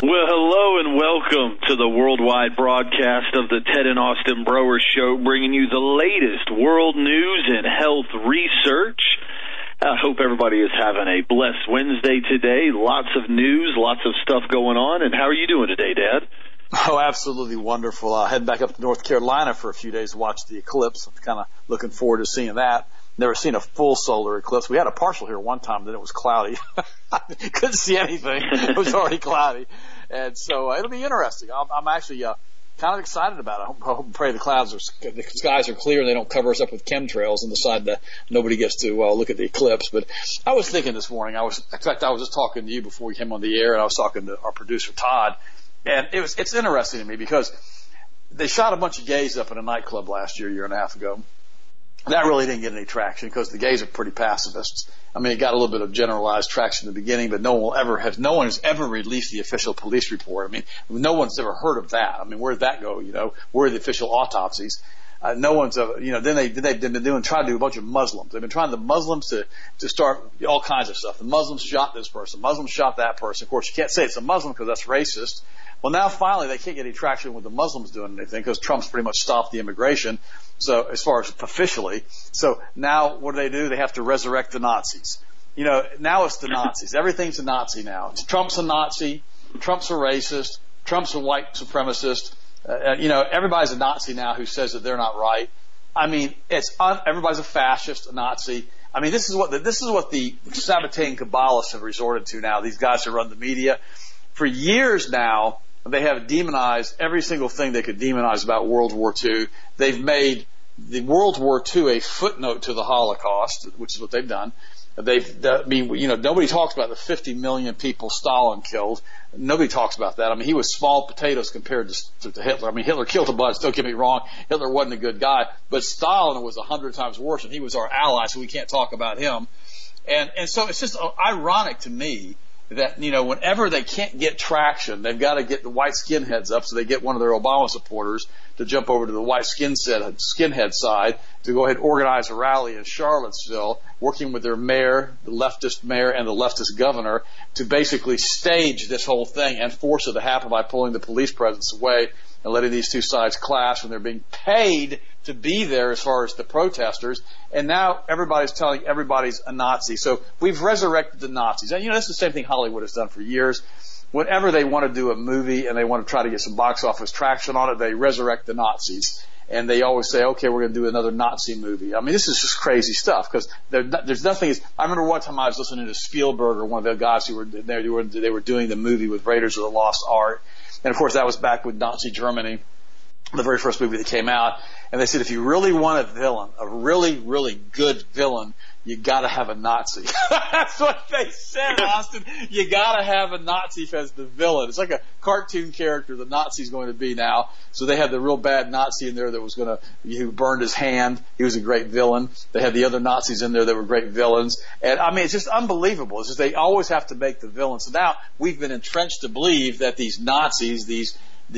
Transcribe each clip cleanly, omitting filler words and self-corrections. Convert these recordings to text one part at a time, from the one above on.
Well, hello and welcome to the worldwide broadcast of the Ted and Austin Broer Show, bringing you the latest world news and health research. I hope everybody is having a blessed Wednesday today. Lots of news, lots of stuff going on. And how are you doing today, Dad? Oh, absolutely wonderful. I'll head back up to North Carolina for a few days to watch the eclipse. I'm kind of looking forward to seeing that. Never seen a full solar eclipse. We had a partial here one time, then it was cloudy. Couldn't see anything. It was already cloudy. And so it'll be interesting. I'm actually kind of excited about it. I hope and pray the skies are clear and they don't cover us up with chemtrails and decide that nobody gets to look at the eclipse. But I was thinking this morning, I was just talking to you before we came on the air, and I was talking to our producer, Todd. And it's interesting to me because they shot a bunch of gays up in a nightclub last year and a half ago. That really didn't get any traction because the gays are pretty pacifists. I mean, it got a little bit of generalized traction in the beginning, but no one has ever released the official police report. I mean, no one's ever heard of that. I mean, where'd that go? You know, where are the official autopsies? No one's ever, then they've been trying to do a bunch of Muslims. They've been trying the Muslims to start all kinds of stuff. The Muslims shot this person. Muslims shot that person. Of course, you can't say it's a Muslim because that's racist. Well, now finally they can't get any traction with the Muslims doing anything because Trump's pretty much stopped the immigration. So as far as officially, so now what do? They have to resurrect the Nazis. Now it's the Nazis. Everything's a Nazi now. Trump's a Nazi. Trump's a racist. Trump's a white supremacist. Everybody's a Nazi now who says that they're not right. I mean, everybody's a fascist, a Nazi. I mean, this is what the Sabbatean Kabbalists have resorted to now. These guys who run the media for years now. They have demonized every single thing they could demonize about World War II. They've made the World War II a footnote to the Holocaust, which is what they've done. Nobody talks about the 50 million people Stalin killed. Nobody talks about that. I mean, he was small potatoes compared to Hitler. I mean, Hitler killed a bunch. Don't get me wrong. Hitler wasn't a good guy, but Stalin was 100 times worse, and he was our ally, so we can't talk about him. And so it's just ironic to me that, whenever they can't get traction, they've got to get the white skinheads up, so they get one of their Obama supporters to jump over to the white skinhead side to go ahead and organize a rally in Charlottesville, working with their mayor, the leftist mayor, and the leftist governor to basically stage this whole thing and force it to happen by pulling the police presence away and letting these two sides clash when they're being paid to be there as far as the protesters. And now everybody's telling everybody's a Nazi. So we've resurrected the Nazis. And, that's the same thing Hollywood has done for years. Whenever they want to do a movie and they want to try to get some box office traction on it, they resurrect the Nazis. And they always say, okay, we're going to do another Nazi movie. I mean, this is just crazy stuff because there's nothing. I remember one time I was listening to Spielberg or one of the guys who were there. They were doing the movie with Raiders of the Lost Ark. And, of course, that was back with Nazi Germany, the very first movie that came out. And they said, if you really want a villain, a really, really good villain, you got to have a Nazi. That's what they said, Austin. You got to have a Nazi as the villain. It's like a cartoon character the Nazi's going to be now. So they had the real bad Nazi in there that who burned his hand. He was a great villain. They had the other Nazis in there that were great villains. And I mean, it's just unbelievable. It's just they always have to make the villain. So now we've been entrenched to believe that these Nazis, these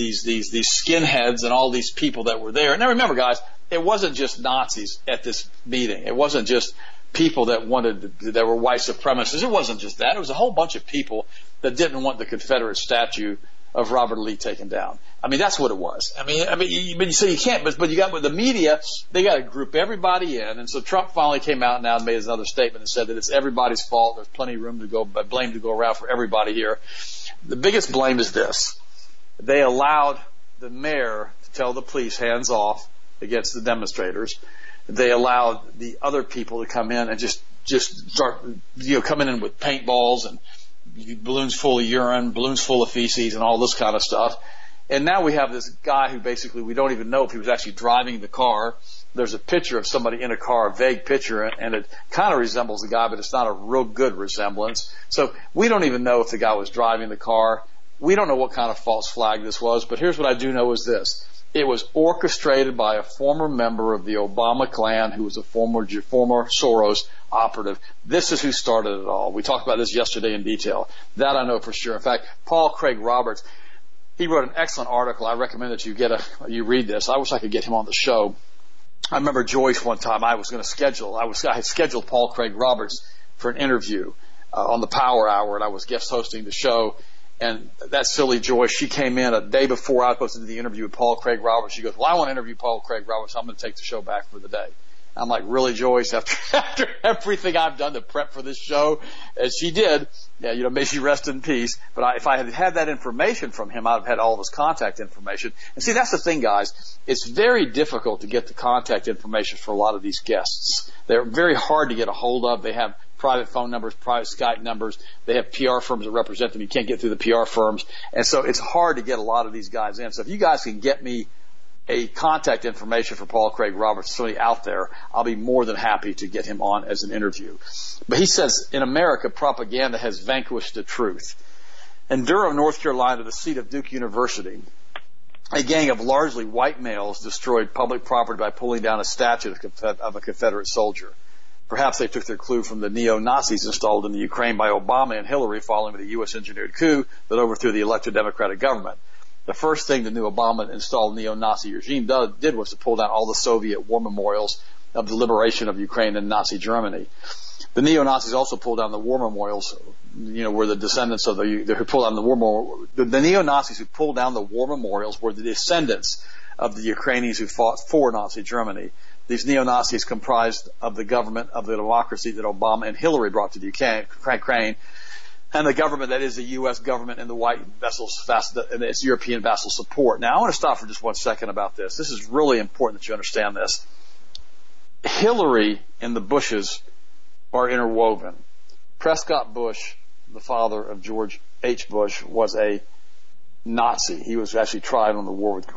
skinheads and all these people that were there. And now remember, guys, it wasn't just Nazis at this meeting. It wasn't just people that were white supremacists. It wasn't just that. It was a whole bunch of people that didn't want the Confederate statue of Robert E. Lee taken down. I mean, that's what it was. So you can't, but you got with the media, they got to group everybody in. And so Trump finally came out now and made another statement and said that it's everybody's fault. There's plenty of blame to go around for everybody here. The biggest blame is this. They allowed the mayor to tell the police hands off against the demonstrators. They allowed the other people to come in and just start, coming in with paintballs and balloons full of urine, balloons full of feces and all this kind of stuff. And now we have this guy who basically we don't even know if he was actually driving the car. There's a picture of somebody in a car, a vague picture, and it kind of resembles the guy, but it's not a real good resemblance. So we don't even know if the guy was driving the car. We don't know what kind of false flag this was, but here's what I do know is this. It was orchestrated by a former member of the Obama clan who was a former Soros operative. This is who started it all. We talked about this yesterday in detail. That I know for sure. In fact, Paul Craig Roberts, he wrote an excellent article. I recommend that you read this. I wish I could get him on the show. I remember Joyce one time I had scheduled Paul Craig Roberts for an interview on the Power Hour, and I was guest hosting the show. And that silly Joyce, she came in a day before I was supposed to do the interview with Paul Craig Roberts. She goes, well, I want to interview Paul Craig Roberts, so I'm going to take the show back for the day. I'm like, really, Joyce? After everything I've done to prep for this show, as she did, yeah, may she rest in peace. But if I had had that information from him, I'd have had all of his contact information. And see, that's the thing, guys. It's very difficult to get the contact information for a lot of these guests. They're very hard to get a hold of. They have private phone numbers, private Skype numbers. They have PR firms that represent them. You can't get through the PR firms. And so it's hard to get a lot of these guys in. So if you guys can get me a contact information for Paul Craig Roberts, somebody out there, I'll be more than happy to get him on as an interview. But he says, in America, propaganda has vanquished the truth. In Durham, North Carolina, the seat of Duke University, a gang of largely white males destroyed public property by pulling down a statue of a Confederate soldier. Perhaps they took their clue from the neo-Nazis installed in the Ukraine by Obama and Hillary following the U.S. engineered coup that overthrew the elected Democratic government. The first thing the new Obama-installed neo-Nazi regime did was to pull down all the Soviet war memorials of the liberation of Ukraine and Nazi Germany. The neo-Nazis also pulled down the war memorials, were the descendants of who pulled down the war memorials. The neo-Nazis who pulled down the war memorials were the descendants of the Ukrainians who fought for Nazi Germany. These neo-Nazis comprised of the government of the democracy that Obama and Hillary brought to the Ukraine, and the government that is the U.S. government and the white vessels, and its European vassal support. Now, I want to stop for just 1 second about this. This is really important that you understand this. Hillary and the Bushes are interwoven. Prescott Bush, the father of George H. Bush, was a Nazi. He was actually tried on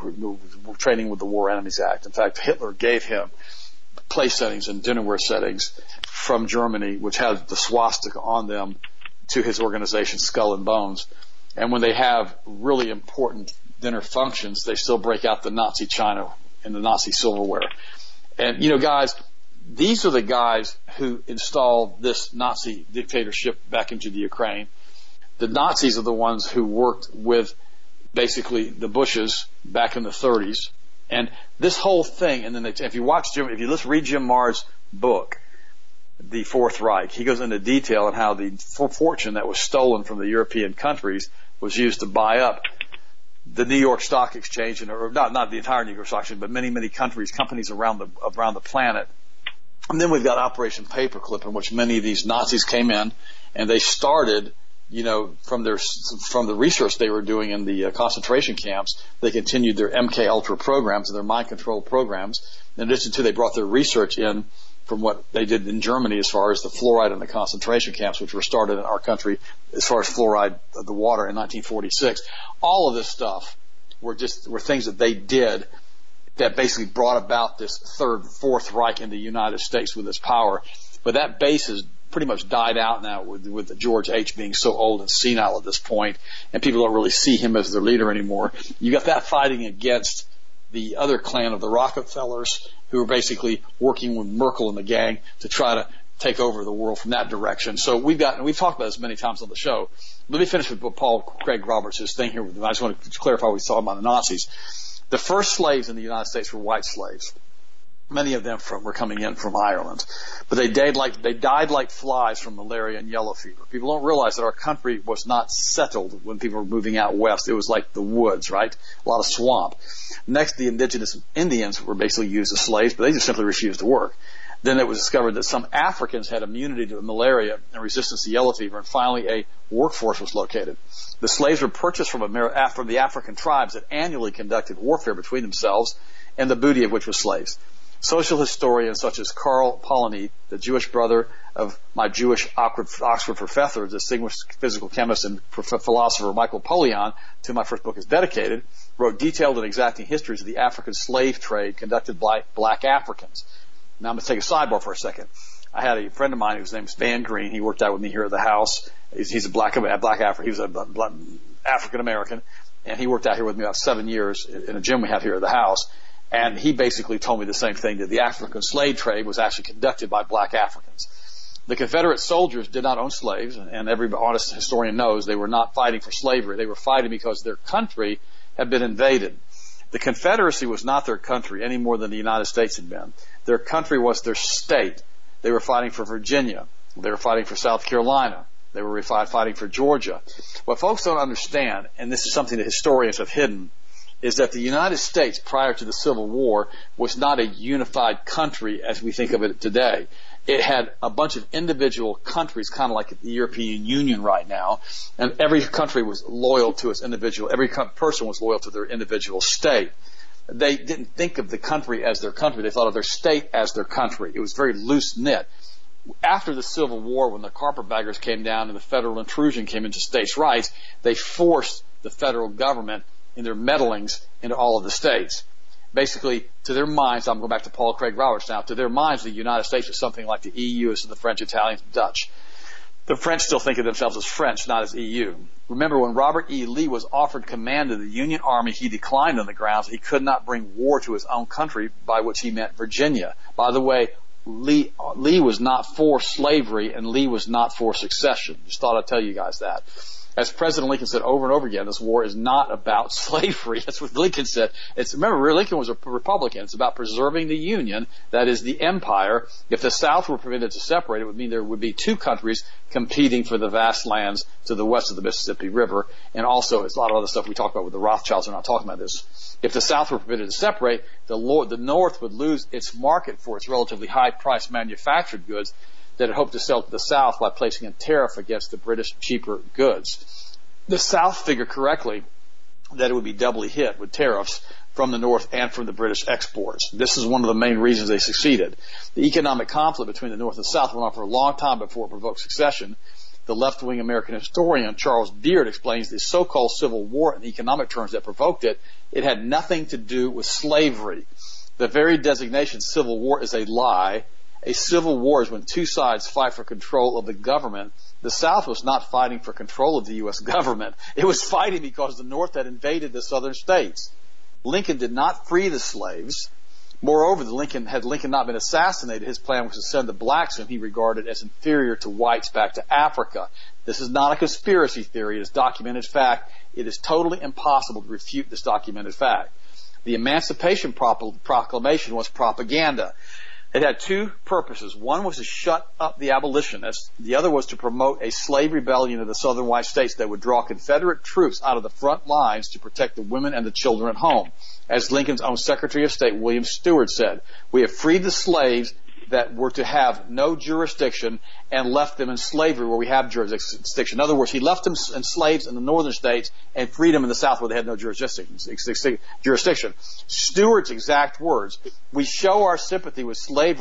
the training with the War Enemies Act. In fact, Hitler gave him place settings and dinnerware settings from Germany, which had the swastika on them, to his organization, Skull and Bones. And when they have really important dinner functions, they still break out the Nazi china and the Nazi silverware. And, guys, these are the guys who installed this Nazi dictatorship back into the Ukraine. The Nazis are the ones who worked with basically the Bushes back in the 30s. And this whole thing, and then if you read Jim Marr's book, The Fourth Reich, he goes into detail on how the fortune that was stolen from the European countries was used to buy up the New York Stock Exchange, or not the entire New York Stock Exchange, but many companies around the planet. And then we've got Operation Paperclip, in which many of these Nazis came in and they started, from the research they were doing in the concentration camps, they continued their MK Ultra programs and their mind control programs. In addition to, they brought their research in from what they did in Germany as far as the fluoride in the concentration camps, which were started in our country as far as fluoride of the water in 1946. All of this stuff were things that they did that basically brought about this Fourth Reich in the United States with its power. But that base has pretty much died out now with George H. being so old and senile at this point, and people don't really see him as their leader anymore. You got that fighting against the other clan of the Rockefellers, who were basically working with Merkel and the gang to try to take over the world from that direction. So we've talked about this many times on the show. Let me finish with what Paul Craig Roberts' thing here. I just want to clarify what we saw about the Nazis. The first slaves in the United States were white slaves. Many of them were coming in from Ireland, but they died like flies from malaria and yellow fever. People don't realize that our country was not settled when people were moving out west. It was like the woods, right? A lot of swamp. Next, the indigenous Indians were basically used as slaves, but they just simply refused to work. Then it was discovered that some Africans had immunity to malaria and resistance to yellow fever, and finally a workforce was located. The slaves were purchased from the African tribes that annually conducted warfare between themselves, and the booty of which was slaves. Social historians such as Carl Polanyi, the Jewish brother of my Jewish Oxford professor, distinguished physical chemist and philosopher Michael Polian, to whom my first book is dedicated, wrote detailed and exacting histories of the African slave trade conducted by black Africans. Now I'm going to take a sidebar for a second. I had a friend of mine whose name is Van Green. He worked out with me here at the house. He's a black African. He was a black African American, and he worked out here with me about 7 years in a gym we have here at the house. And he basically told me the same thing, that the African slave trade was actually conducted by black Africans. The Confederate soldiers did not own slaves, and every honest historian knows they were not fighting for slavery. They were fighting because their country had been invaded. The Confederacy was not their country any more than the United States had been. Their country was their state. They were fighting for Virginia. They were fighting for South Carolina. They were fighting for Georgia. What folks don't understand, and this is something that historians have hidden, is that the United States prior to the Civil War was not a unified country as we think of it today. It had a bunch of individual countries, kind of like the European Union right now, and every country was loyal to its individual, every person was loyal to their individual state. They didn't think of the country as their country. They thought of their state as their country. It was very loose-knit. After the Civil War, when the carpetbaggers came down and the federal intrusion came into states' rights, they forced the federal government in their meddlings into all of the states. Basically, to their minds, I'm going back to Paul Craig Roberts now, to their minds, the United States is something like the EU is to the French, Italians, and Dutch. The French still think of themselves as French, not as EU. Remember, when Robert E. Lee was offered command of the Union Army, he declined on the grounds he could not bring war to his own country, by which he meant Virginia. By the way, Lee was not for slavery, and Lee was not for secession. Just thought I'd tell you guys that. As President Lincoln said over and over again, this war is not about slavery. That's what Lincoln said. Remember, Lincoln was a Republican. It's about preserving the Union, that is the empire. If the South were permitted to separate, it would mean there would be two countries competing for the vast lands to the west of the Mississippi River. And also, it's a lot of other stuff we talk about with the Rothschilds. We're not talking about this. If the South were permitted to separate, the North would lose its market for its relatively high-priced manufactured goods that it hoped to sell to the South by placing a tariff against the British cheaper goods. The South figured correctly that it would be doubly hit with tariffs from the North and from the British exports. This is one of the main reasons they succeeded. The economic conflict between the North and South went on for a long time before it provoked secession. The left-wing American historian Charles Beard explains the so-called Civil War in economic terms that provoked it. It had nothing to do with slavery. The very designation Civil War is a lie. A civil war is when two sides fight for control of the government. The South was not fighting for control of the U.S. government. It was fighting because the North had invaded the southern states. Lincoln did not free the slaves. Moreover, had Lincoln not been assassinated, his plan was to send the blacks whom he regarded as inferior to whites back to Africa. This is not a conspiracy theory. It is documented fact. It is totally impossible to refute this documented fact. The Emancipation Proclamation was propaganda. It had two purposes. One was to shut up the abolitionists. The other was to promote a slave rebellion in the southern white states that would draw Confederate troops out of the front lines to protect the women and the children at home. As Lincoln's own Secretary of State, William Stewart, said, "We have freed the slaves that were to have no jurisdiction and left them in slavery where we have jurisdiction." In other words, he left them in slaves in the northern states and freed them in the South where they had no jurisdiction. Stewart's exact words: "We show our sympathy with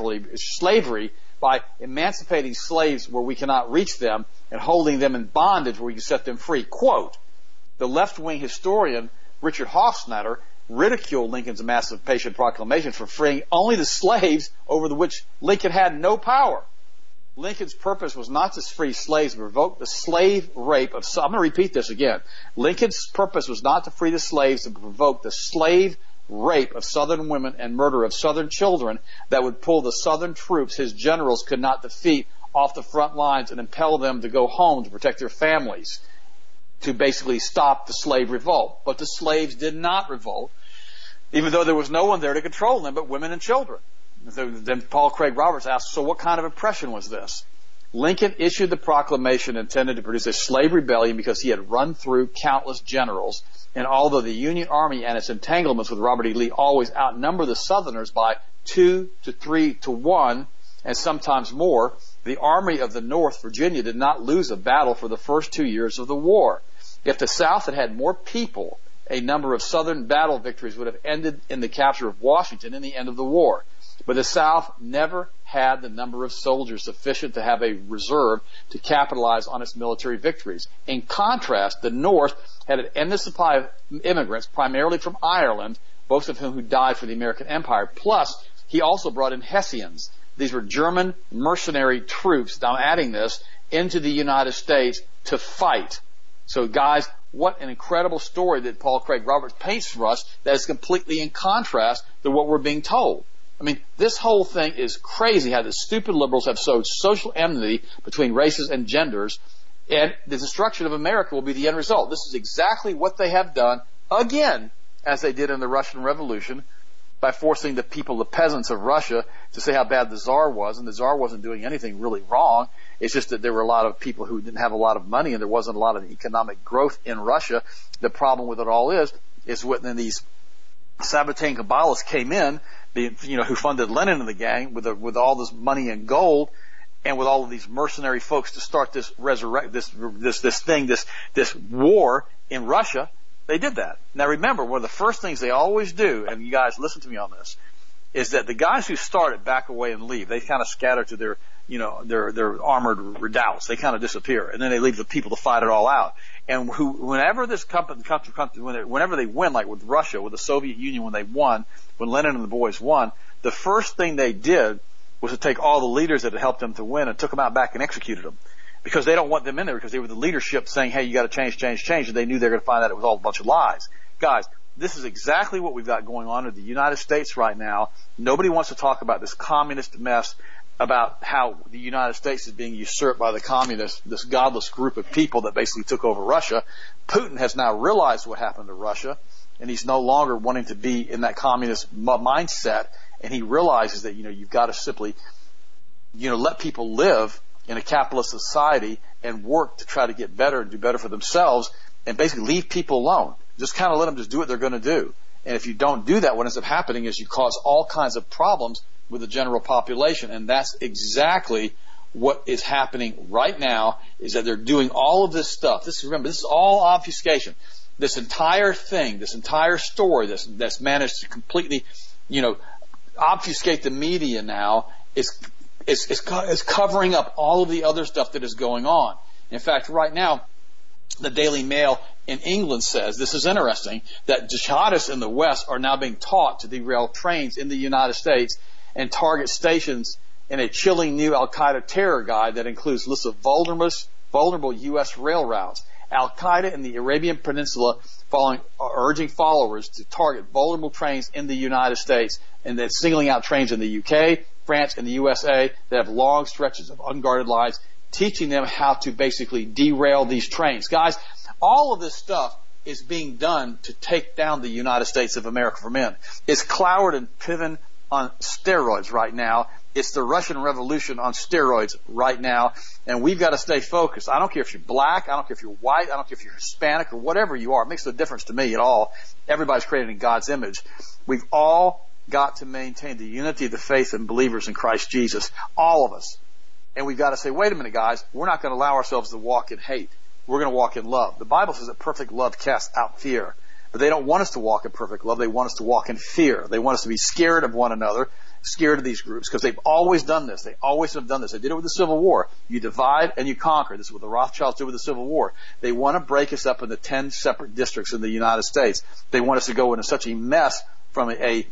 slavery by emancipating slaves where we cannot reach them and holding them in bondage where we can set them free." Quote, the left-wing historian Richard Hofstadter ridiculed Lincoln's Emancipation Proclamation for freeing only the slaves over which Lincoln had no power. Lincoln's purpose was not to free slaves, but provoke the slave rape of... I'm going to repeat this again. Lincoln's purpose was not to free the slaves, but provoke the slave rape of Southern women and murder of Southern children that would pull the Southern troops his generals could not defeat off the front lines and impel them to go home to protect their families, to basically stop the slave revolt. But the slaves did not revolt, even though there was no one there to control them but women and children. Then Paul Craig Roberts asked, so what kind of oppression was this? Lincoln issued the proclamation intended to produce a slave rebellion because he had run through countless generals, and although the Union Army and its entanglements with Robert E. Lee always outnumber the Southerners by 2 to 3 to 1, and sometimes more, the Army of the North, Virginia, did not lose a battle for the first 2 years of the war. If the South had had more people, a number of Southern battle victories would have ended in the capture of Washington and the end of the war. But the South never had the number of soldiers sufficient to have a reserve to capitalize on its military victories. In contrast, the North had an endless supply of immigrants, primarily from Ireland, most of whom died for the American Empire. Plus, he also brought in Hessians. These were German mercenary troops, now adding this, into the United States to fight. So guys, what an incredible story that Paul Craig Roberts paints for us that is completely in contrast to what we're being told. I mean, this whole thing is crazy how the stupid liberals have sowed social enmity between races and genders, and the destruction of America will be the end result. This is exactly what they have done, again, as they did in the Russian Revolution, by forcing the people, the peasants of Russia, to say how bad the Tsar was, and the Tsar wasn't doing anything really wrong. It's just that there were a lot of people who didn't have a lot of money, and there wasn't a lot of economic growth in Russia. The problem with it all is when these Sabbatean Kabbalists came in, who funded Lenin and the gang with all this money and gold, and with all of these mercenary folks to start this war in Russia. They did that. Now remember, one of the first things they always do, and you guys listen to me on this, is that the guys who started back away and leave. They kind of scatter to their armored redoubts. They kind of disappear, and then they leave the people to fight it all out. And whenever this whenever they win, like with Russia, with the Soviet Union, when Lenin and the boys won, the first thing they did was to take all the leaders that had helped them to win and took them out back and executed them. Because they don't want them in there, because they were the leadership saying, hey, you got to change, and they knew they were going to find out it was all a bunch of lies. Guys, this is exactly what we've got going on in the United States right now. Nobody wants to talk about this communist mess, about how the United States is being usurped by the communists, this godless group of people that basically took over Russia. Putin has now realized what happened to Russia, and he's no longer wanting to be in that communist mindset, and he realizes that, you've got to simply, let people live in a capitalist society and work to try to get better and do better for themselves, and basically leave people alone. Just kind of let them just do what they're going to do. And if you don't do that, what ends up happening is you cause all kinds of problems with the general population. And that's exactly what is happening right now, is that they're doing all of this stuff. Remember, this is all obfuscation. This entire thing, this entire story that's managed to completely, obfuscate the media now is covering up all of the other stuff that is going on. In fact, right now, the Daily Mail in England says, this is interesting, that jihadists in the West are now being taught to derail trains in the United States and target stations in a chilling new Al-Qaeda terror guide that includes lists of vulnerable U.S. rail routes. Al-Qaeda in the Arabian Peninsula urging followers to target vulnerable trains in the United States, and then singling out trains in the UK, France, and the USA that have long stretches of unguarded lines, teaching them how to basically derail these trains. Guys, all of this stuff is being done to take down the United States of America from in. It's Cloward and Piven on steroids right now. It's the Russian Revolution on steroids right now, and we've got to stay focused. I don't care if you're black, I don't care if you're white, I don't care if you're Hispanic or whatever you are. It makes no difference to me at all. Everybody's created in God's image. We've all got to maintain the unity of the faith and believers in Christ Jesus, all of us. And we've got to say, wait a minute, guys, we're not going to allow ourselves to walk in hate. We're going to walk in love. The Bible says that perfect love casts out fear. But they don't want us to walk in perfect love. They want us to walk in fear. They want us to be scared of one another, scared of these groups, because they've always done this. They always have done this. They did it with the Civil War. You divide and you conquer. This is what the Rothschilds did with the Civil War. They want to break us up into 10 separate districts in the United States. They want us to go into such a mess from a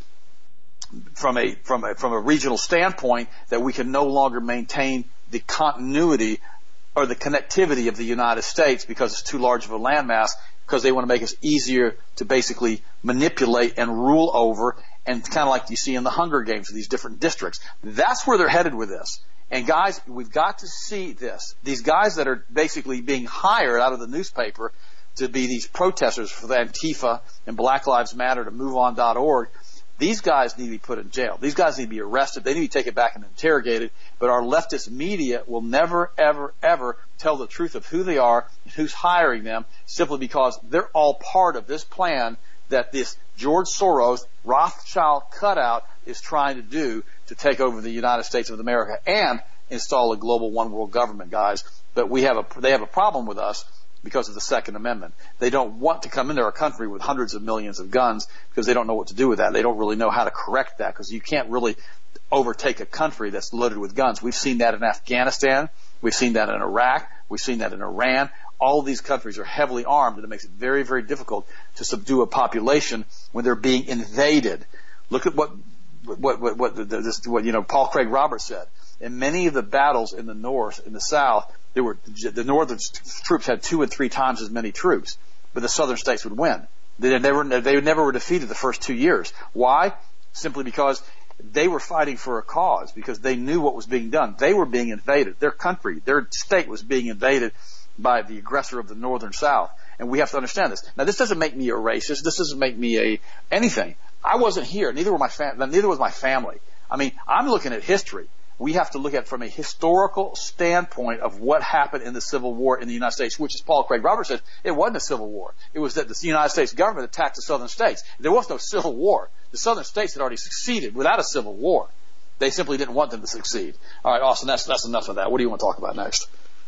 regional standpoint that we can no longer maintain the continuity or the connectivity of the United States because it's too large of a landmass, because they want to make us easier to basically manipulate and rule over, and kind of like you see in the Hunger Games, these different districts. That's where they're headed with this. And guys, we've got to see this. These guys that are basically being hired out of the newspaper to be these protesters for the Antifa and Black Lives Matter to MoveOn.org, these guys need to be put in jail. These guys need to be arrested. They need to be taken back and interrogated. But our leftist media will never, ever, ever tell the truth of who they are and who's hiring them, simply because they're all part of this plan that this George Soros, Rothschild cutout is trying to do to take over the United States of America and install a global one world government, guys. But they have a problem with us because of the Second Amendment. They don't want to come into our country with hundreds of millions of guns because they don't know what to do with that. They don't really know how to correct that, because you can't really overtake a country that's loaded with guns. We've seen that in Afghanistan. We've seen that in Iraq. We've seen that in Iran. All of these countries are heavily armed, and it makes it very, very difficult to subdue a population when they're being invaded. Look at what Paul Craig Roberts said. In many of the battles in the North, in the South, the Northern troops had 2 and 3 times as many troops, but the Southern states would win. They never were defeated the first 2 years. Why? Simply because they were fighting for a cause, because they knew what was being done. They were being invaded. Their country, their state was being invaded by the aggressor of the Northern South. And we have to understand this. Now, this doesn't make me a racist. This doesn't make me anything. I wasn't here. Neither was my family. I mean, I'm looking at history. We have to look at it from a historical standpoint of what happened in the Civil War in the United States, which, as Paul Craig Roberts said, it wasn't a civil war. It was that the United States government attacked the southern states. There was no civil war. The southern states had already succeeded without a civil war. They simply didn't want them to succeed. All right, Austin, that's enough of that. What do you want to talk about next?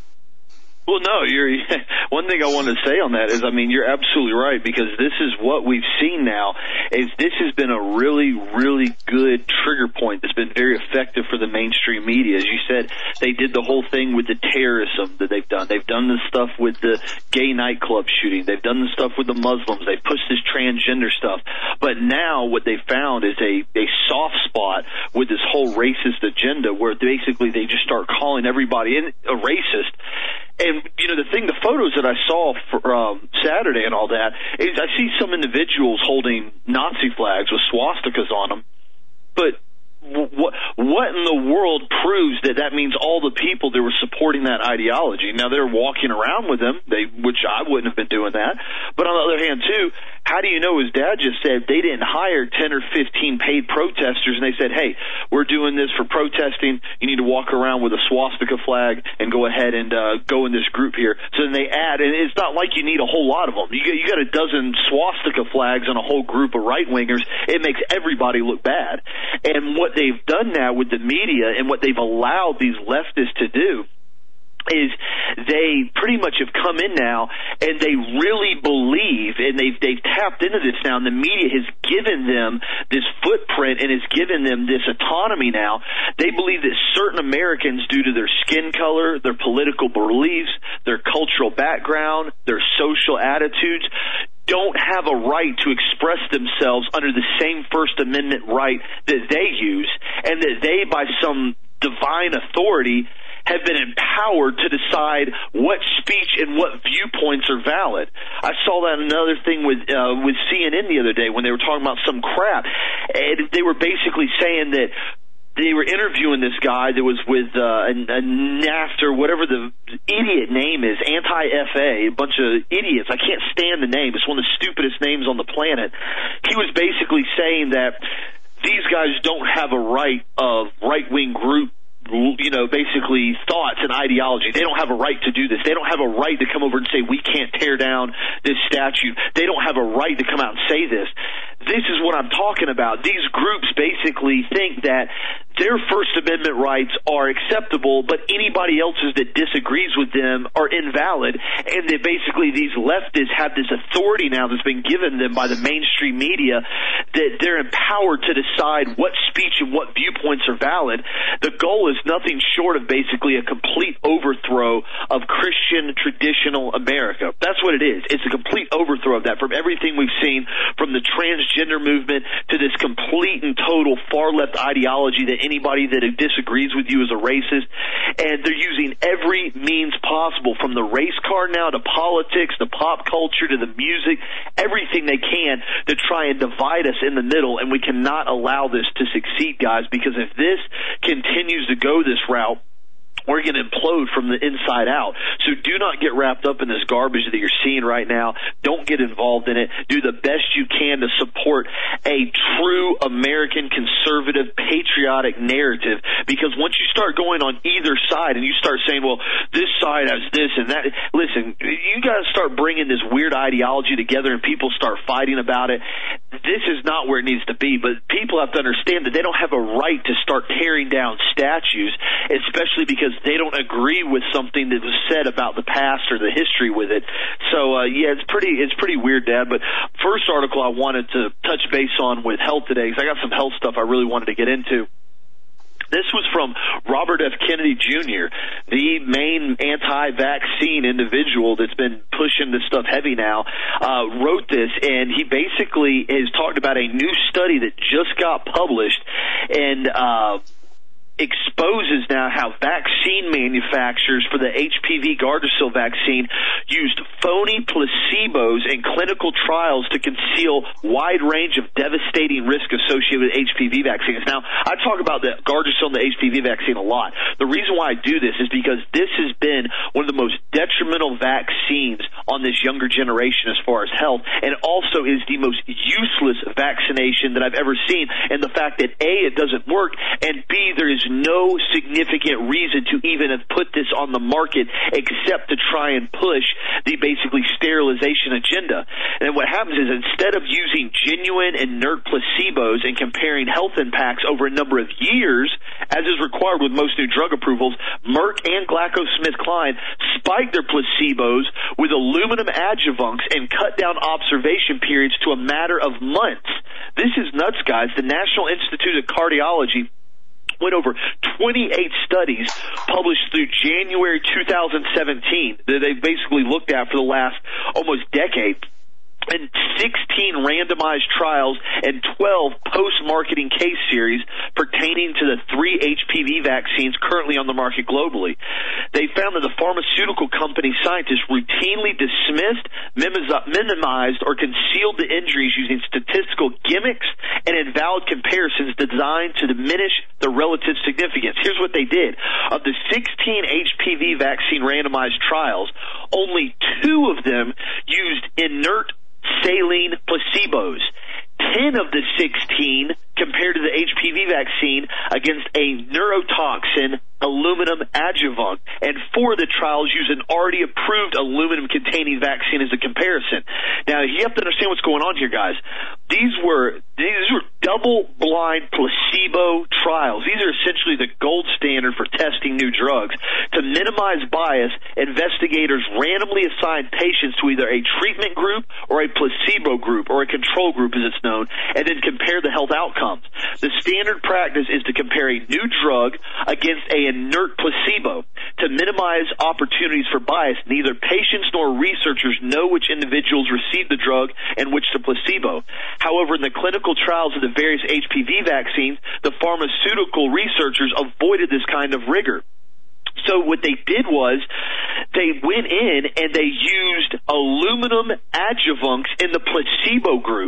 Well, no, one thing I want to say on that is, I mean, you're absolutely right, because this is what we've seen now, is this has been a really, really good trigger point that's been very effective for the mainstream media. As you said, they did the whole thing with the terrorism that they've done. They've done the stuff with the gay nightclub shooting. They've done the stuff with the Muslims. They've pushed this transgender stuff. But now what they found is a soft spot with this whole racist agenda, where basically they just start calling everybody a racist. And, you know, the photos that I saw for Saturday and all that, is I see some individuals holding Nazi flags with swastikas on them, but what in the world proves that means all the people that were supporting that ideology? Now, they're walking around with them, which I wouldn't have been doing that. But on the other hand, too, how do you know, as Dad just said, they didn't hire 10 or 15 paid protesters, and they said, hey, we're doing this for protesting. You need to walk around with a swastika flag and go ahead and go in this group here. So then they add, and it's not like you need a whole lot of them. You got a dozen swastika flags on a whole group of right-wingers. It makes everybody look bad. And what they've done now with the media and what they've allowed these leftists to do is they pretty much have come in now and they really believe, and they've tapped into this now, and the media has given them this footprint and has given them this autonomy now. They believe that certain Americans, due to their skin color, their political beliefs, their cultural background, their social attitudes, don't have a right to express themselves under the same First Amendment right that they use, and that they, by some divine authority, have been empowered to decide what speech and what viewpoints are valid. I saw that another thing with CNN the other day when they were talking about some crap, and they were basically saying that they were interviewing this guy that was with a NAFTA, whatever the idiot name is, anti-FA, a bunch of idiots. I can't stand the name. It's one of the stupidest names on the planet. He was basically saying that these guys don't have a right of right-wing group, you know, basically thoughts and ideology. They don't have a right to do this. They don't have a right to come over and say, we can't tear down this statue. They don't have a right to come out and say this. This is what I'm talking about. These groups basically think that their First Amendment rights are acceptable, but anybody else's that disagrees with them are invalid, and that basically these leftists have this authority now that's been given them by the mainstream media, that they're empowered to decide what speech and what viewpoints are valid. The goal is nothing short of basically a complete overthrow of Christian traditional America. That's what it is. It's a complete overthrow of that, from everything we've seen, from the transgender movement to this complete and total far-left ideology that anybody that disagrees with you is a racist. And they're using every means possible, from the race card now to politics, to pop culture, to the music, everything they can to try and divide us in the middle. And we cannot allow this to succeed, guys, because if this continues to go this route, we're going to implode from the inside out. So do not get wrapped up in this garbage that you're seeing right now. Don't get involved in it. Do the best you can to support a true American conservative patriotic narrative, because once you start going on either side and you start saying, well, this side has this and that, listen, you got to start bringing this weird ideology together and people start fighting about it. This is not where it needs to be, but people have to understand that they don't have a right to start tearing down statues, especially because they don't agree with something that was said about the past or the history with it. So, yeah, it's pretty weird, Dad. But first article I wanted to touch base on with health today, because I got some health stuff I really wanted to get into. This was from Robert F. Kennedy Jr., the main anti-vaccine individual that's been pushing this stuff heavy now, wrote this, and he basically has talked about a new study that just got published, and exposes now how vaccine manufacturers for the HPV Gardasil vaccine used phony placebos in clinical trials to conceal wide range of devastating risk associated with HPV vaccines. Now, I talk about the Gardasil and the HPV vaccine a lot. The reason why I do this is because this has been one of the most detrimental vaccines on this younger generation as far as health, and also is the most useless vaccination that I've ever seen. And the fact that A, it doesn't work, and B, there is no significant reason to even have put this on the market except to try and push the basically sterilization agenda. And what happens is instead of using genuine inert placebos and comparing health impacts over a number of years, as is required with most new drug approvals, Merck and GlaxoSmithKline spiked their placebos with aluminum adjuvants and cut down observation periods to a matter of months. This is nuts, guys. The National Institute of Cardiology went over 28 studies published through January 2017 that they've basically looked at for the last almost decade, and 16 randomized trials and 12 post-marketing case series pertaining to the 3 HPV vaccines currently on the market globally. They found that the pharmaceutical company scientists routinely dismissed, minimized, or concealed the injuries using statistical gimmicks and invalid comparisons designed to diminish the relative significance. Here's what they did. Of the 16 HPV vaccine randomized trials, only 2 of them used inert saline placebos. 10 of the 16 compared to the HPV vaccine against a neurotoxin aluminum adjuvant, and 4 of the trials use an already approved aluminum-containing vaccine as a comparison. Now, you have to understand what's going on here, guys. These were double-blind placebo trials. These are essentially the gold standard for testing new drugs. To minimize bias, investigators randomly assigned patients to either a treatment group or a placebo group, or a control group as it's known, and then compare the health outcomes. The standard practice is to compare a new drug against an inert placebo. To minimize opportunities for bias, neither patients nor researchers know which individuals received the drug and which the placebo. However, in the clinical trials of the various HPV vaccines, the pharmaceutical researchers avoided this kind of rigor. So what they did was they went in and they used aluminum adjuvants in the placebo group.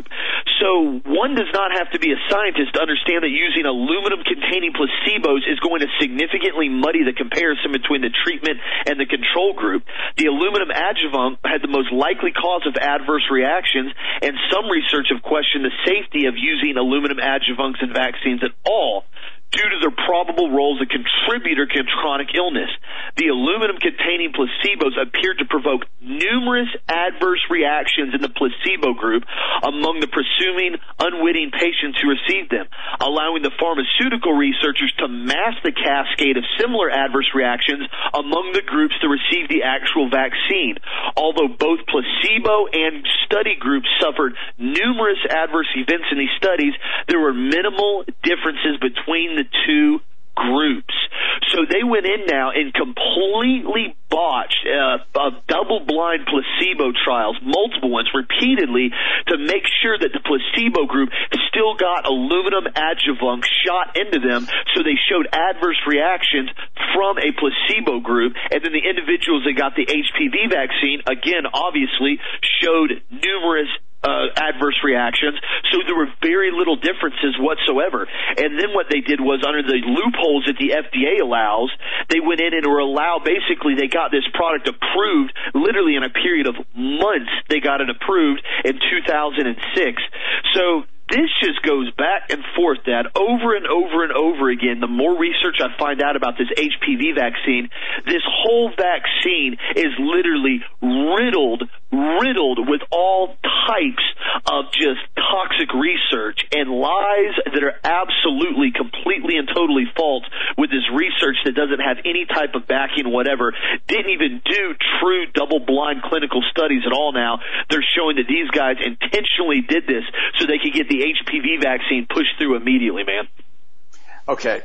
So one does not have to be a scientist to understand that using aluminum-containing placebos is going to significantly muddy the comparison between the treatment and the control group. The aluminum adjuvant had the most likely cause of adverse reactions, and some research have questioned the safety of using aluminum adjuvants in vaccines at all, due to their probable role as a contributor to chronic illness. The aluminum-containing placebos appeared to provoke numerous adverse reactions in the placebo group among the presuming unwitting patients who received them, allowing the pharmaceutical researchers to mask the cascade of similar adverse reactions among the groups to receive the actual vaccine. Although both placebo and study groups suffered numerous adverse events in these studies, there were minimal differences between the 2 groups. So they went in now and completely botched double-blind placebo trials, multiple ones, repeatedly, to make sure that the placebo group still got aluminum adjuvant shot into them, so they showed adverse reactions from a placebo group, and then the individuals that got the HPV vaccine, again, obviously, showed numerous adverse reactions, so there were very little differences whatsoever. And then what they did was, under the loopholes that the FDA allows, they went in and were allowed, basically they got this product approved literally in a period of months. They got it approved in 2006. So this just goes back and forth, Dad, over and over and over again. The more research I find out about this HPV vaccine, this whole vaccine is literally riddled with all types of just toxic research and lies that are absolutely, completely, and totally false with this research that doesn't have any type of backing whatever. Didn't even do true double-blind clinical studies at all now. They're showing that these guys intentionally did this so they could get the HPV vaccine pushed through immediately, man. Okay.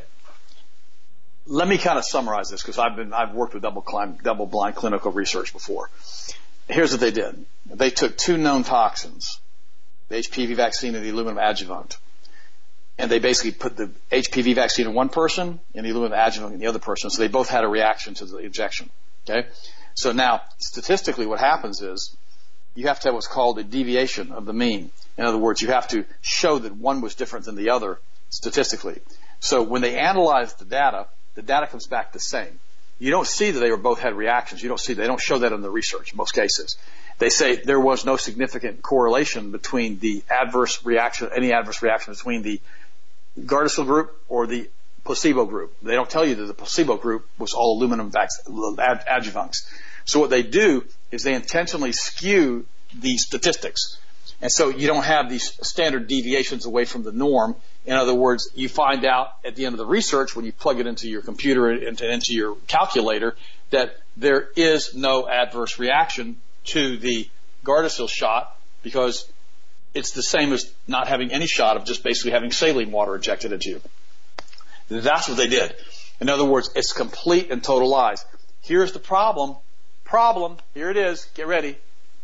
Let me kind of summarize this, because I've worked with double-blind clinical research before. Here's what they did. They took 2 known toxins, the HPV vaccine and the aluminum adjuvant. and they basically put the HPV vaccine in one person and the Illumina adjuvant in the other person, so they both had a reaction to the injection. Okay? So now, statistically, what happens is you have to have what's called a deviation of the mean. In other words, you have to show that one was different than the other statistically. So when they analyze the data comes back the same. You don't see that they both had reactions. They don't show that in the research in most cases. They say there was no significant correlation between the any adverse reaction between the Gardasil group or the placebo group. They don't tell you that the placebo group was all aluminum adjuvants. So what they do is they intentionally skew the statistics. And so you don't have these standard deviations away from the norm. In other words, you find out at the end of the research when you plug it into your computer, into your calculator, that there is no adverse reaction to the Gardasil shot because it's the same as not having any shot of just basically having saline water injected into you. That's what they did. In other words, it's complete and total lies. Here's the problem. Here it is. Get ready.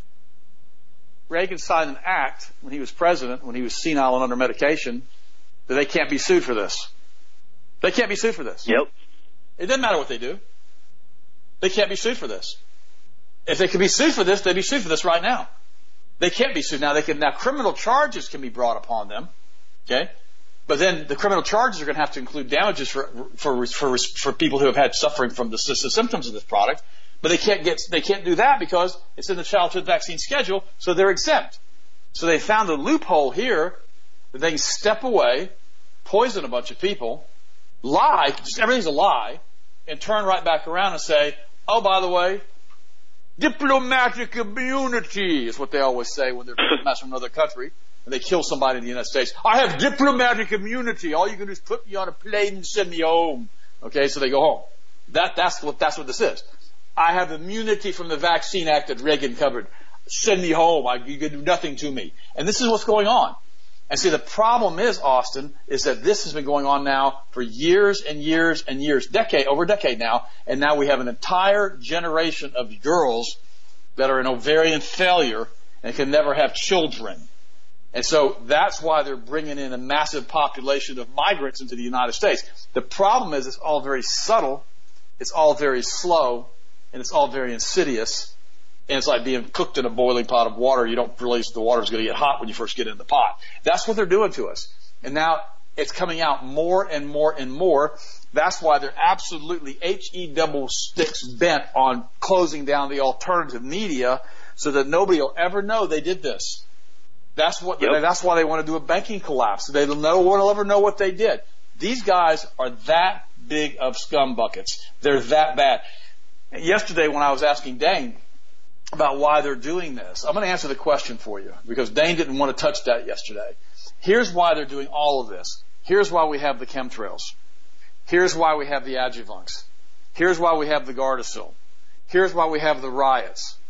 Reagan signed an act when he was president, when he was senile and under medication, that they can't be sued for this. They can't be sued for this. Yep. It doesn't matter what they do. They can't be sued for this. If they could be sued for this, they'd be sued for this right now. They can't be sued now. Now criminal charges can be brought upon them. Okay? But then the criminal charges are going to have to include damages for people who have had suffering from the symptoms of this product. But they can't do that because it's in the childhood vaccine schedule, so they're exempt. So they found a loophole here that they can step away, poison a bunch of people, lie, just everything's a lie, and turn right back around and say, oh, by the way, diplomatic immunity is what they always say when they're messing with another country and they kill somebody in the United States. I have diplomatic immunity. All you can do is put me on a plane and send me home. Okay, so they go home. That's what this is. I have immunity from the Vaccine Act that Reagan covered. Send me home. You can do nothing to me. And this is what's going on. And see, the problem is, Austin, is that this has been going on now for years and years and years, over a decade now, and now we have an entire generation of girls that are in ovarian failure and can never have children. And so that's why they're bringing in a massive population of migrants into the United States. The problem is it's all very subtle, it's all very slow, and it's all very insidious. And it's like being cooked in a boiling pot of water. You don't realize the water's going to get hot when you first get in the pot. That's what they're doing to us. And now it's coming out more and more and more. That's why they're absolutely double sticks bent on closing down the alternative media so that nobody will ever know they did this. That's why they want to do a banking collapse. So no one will ever know what they did. These guys are that big of scumbuckets. They're that bad. Yesterday when I was asking Dane about why they're doing this, I'm going to answer the question for you because Dane didn't want to touch that yesterday. Here's why they're doing all of this. Here's why we have the chemtrails. Here's why we have the adjuvants. Here's why we have the Gardasil. Here's why we have the riots.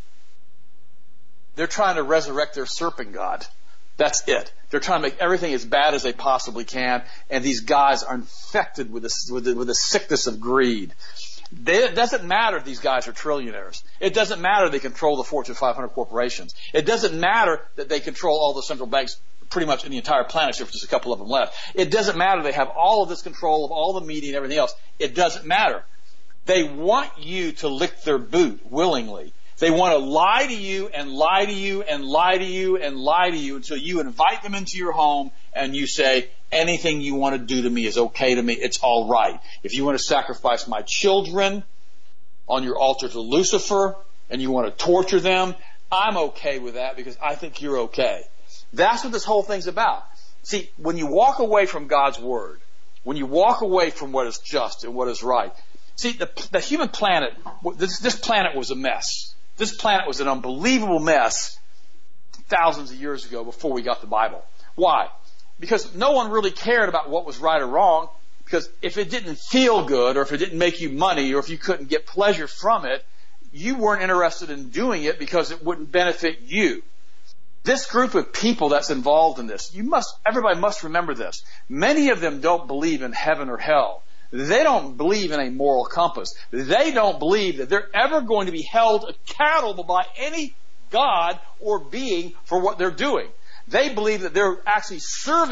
They're trying to resurrect their serpent god. That's it. They're trying to make everything as bad as they possibly can, and these guys are infected with the sickness of greed. It doesn't matter if these guys are trillionaires. It doesn't matter they control the Fortune 500 corporations. It doesn't matter that they control all the central banks pretty much in the entire planet, except for just a couple of them left. It doesn't matter they have all of this control of all the media and everything else. It doesn't matter. They want you to lick their boot willingly. They want to lie to you and lie to you and lie to you and lie to you until you invite them into your home and you say, anything you want to do to me is okay to me. It's all right. If you want to sacrifice my children on your altar to Lucifer and you want to torture them, I'm okay with that because I think you're okay. That's what this whole thing's about. See, when you walk away from God's Word, when you walk away from what is just and what is right, see, the human planet, this planet was a mess. This planet was an unbelievable mess thousands of years ago before we got the Bible. Why? Because no one really cared about what was right or wrong, because if it didn't feel good or if it didn't make you money or if you couldn't get pleasure from it, you weren't interested in doing it because it wouldn't benefit you. This group of people that's involved in this, everybody must remember this. Many of them don't believe in heaven or hell. They don't believe in a moral compass. They don't believe that they're ever going to be held accountable by any God or being for what they're doing. They believe that they're actually serving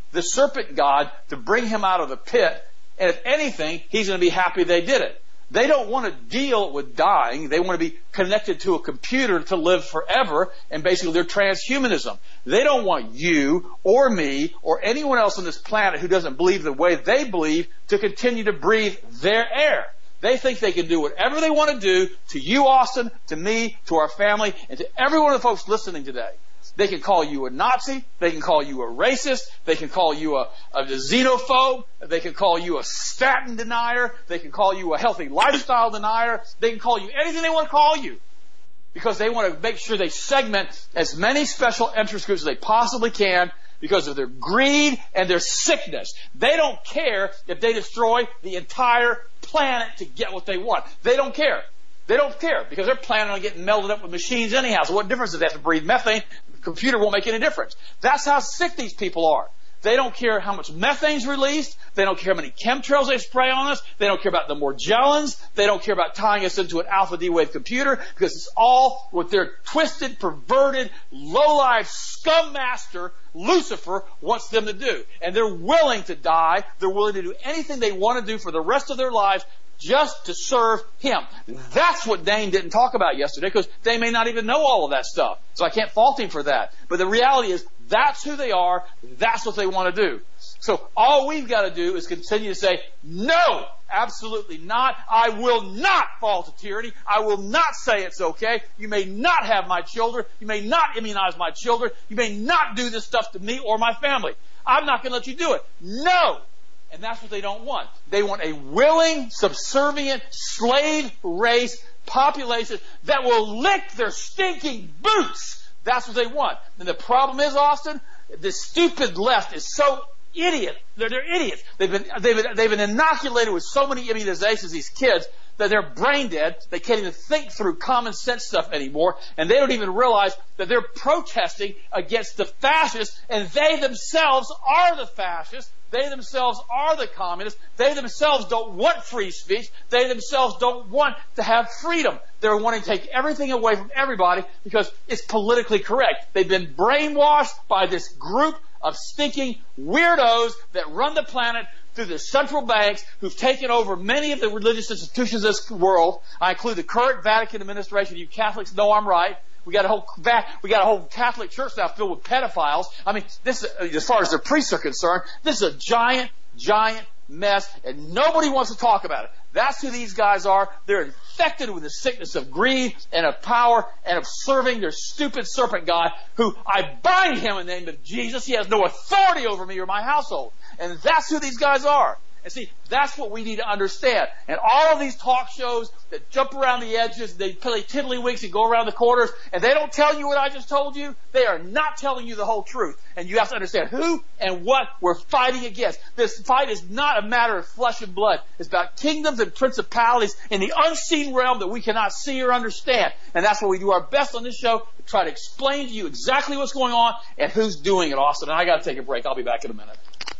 the serpent god to bring him out of the pit. And if anything, he's going to be happy they did it. They don't want to deal with dying. They want to be connected to a computer to live forever, and basically they're transhumanism. They don't want you or me or anyone else on this planet who doesn't believe the way they believe to continue to breathe their air. They think they can do whatever they want to do to you, Austin, to me, to our family, and to every one of the folks listening today. They can call you a Nazi. They can call you a racist. They can call you a xenophobe. They can call you a statin denier. They can call you a healthy lifestyle denier. They can call you anything they want to call you, because they want to make sure they segment as many special interest groups as they possibly can because of their greed and their sickness. They don't care if they destroy the entire planet to get what they want. They don't care. They don't care because they're planning on getting melded up with machines anyhow. So what difference does it have to breathe methane? The computer won't make any difference. That's how sick these people are. They don't care how much methane's released. They don't care how many chemtrails they spray on us. They don't care about the Morgellons. They don't care about tying us into an alpha D-wave computer, because it's all what their twisted, perverted, low-life scum master, Lucifer, wants them to do. And they're willing to die. They're willing to do anything they want to do for the rest of their lives just to serve him. That's what Dane didn't talk about yesterday, because they may not even know all of that stuff. So I can't fault him for that. But the reality is, that's who they are. That's what they want to do. So all we've got to do is continue to say, no, absolutely not. I will not fall to tyranny. I will not say it's okay. You may not have my children. You may not immunize my children. You may not do this stuff to me or my family. I'm not going to let you do it. No. And that's what they don't want. They want a willing, subservient, slave race population that will lick their stinking boots. That's what they want. And the problem is, Austin, the stupid left is so idiot. They're idiots. They've been inoculated with so many immunizations, these kids, that they're brain dead. They can't even think through common sense stuff anymore. And they don't even realize that they're protesting against the fascists, and they themselves are the fascists. They themselves are the communists. They themselves don't want free speech. They themselves don't want to have freedom. They're wanting to take everything away from everybody because it's politically correct. They've been brainwashed by this group of stinking weirdos that run the planet through the central banks who've taken over many of the religious institutions of this world. I include the current Vatican administration. You Catholics know I'm right. We got a whole Catholic Church now filled with pedophiles. I mean, this, as far as the priests are concerned, this is a giant, giant mess, and nobody wants to talk about it. That's who these guys are. They're infected with the sickness of greed and of power and of serving their stupid serpent god, who I bind him in the name of Jesus. He has no authority over me or my household. And that's who these guys are. And see, that's what we need to understand. And all of these talk shows that jump around the edges, they play tiddlywinks and go around the corners, and they don't tell you what I just told you. They are not telling you the whole truth. And you have to understand who and what we're fighting against. This fight is not a matter of flesh and blood. It's about kingdoms and principalities in the unseen realm that we cannot see or understand. And that's what we do our best on this show, to try to explain to you exactly what's going on and who's doing it, Austin. And I got to take a break. I'll be back in a minute.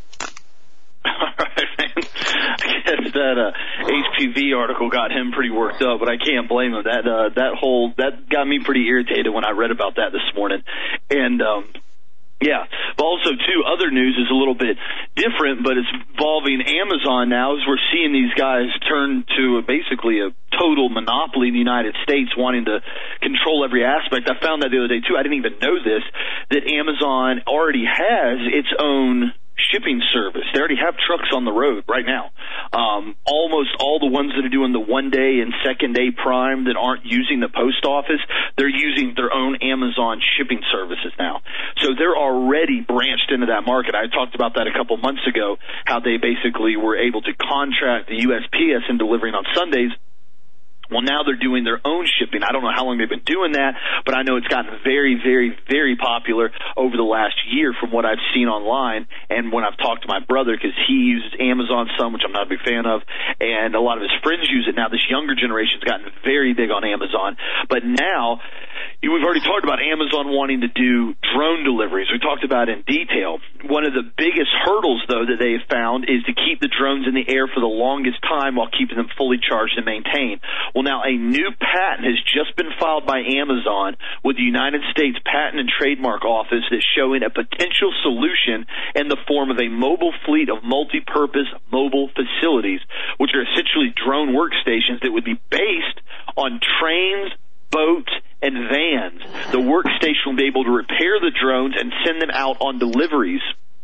All right, man. I guess that HPV article got him pretty worked up, but I can't blame him. That got me pretty irritated when I read about that this morning. And yeah, but also too, other news is a little bit different, but it's involving Amazon now, as we're seeing these guys turn to basically a total monopoly in the United States, wanting to control every aspect. I found that the other day too. I didn't even know this, that Amazon already has its own shipping service. They already have trucks on the road right now. Almost all the ones that are doing the 1-day and 2nd-day Prime that aren't using the post office, they're using their own Amazon shipping services now. So they're already branched into that market. I talked about that a couple months ago, how they basically were able to contract the USPS in delivering on Sundays. Well, now they're doing their own shipping. I don't know how long they've been doing that, but I know it's gotten very, very, very popular over the last year from what I've seen online. And when I've talked to my brother, because he uses Amazon some, which I'm not a big fan of, and a lot of his friends use it now. This younger generation's gotten very big on Amazon. But now We've already talked about Amazon wanting to do drone deliveries. We talked about it in detail. One of the biggest hurdles, though, that they have found is to keep the drones in the air for the longest time while keeping them fully charged and maintained. Well, now a new patent has just been filed by Amazon with the United States Patent and Trademark Office that's showing a potential solution in the form of a mobile fleet of multi-purpose mobile facilities, which are essentially drone workstations that would be based on trains, boats, and vans. The workstation will be able to repair the drones and send them out on deliveries.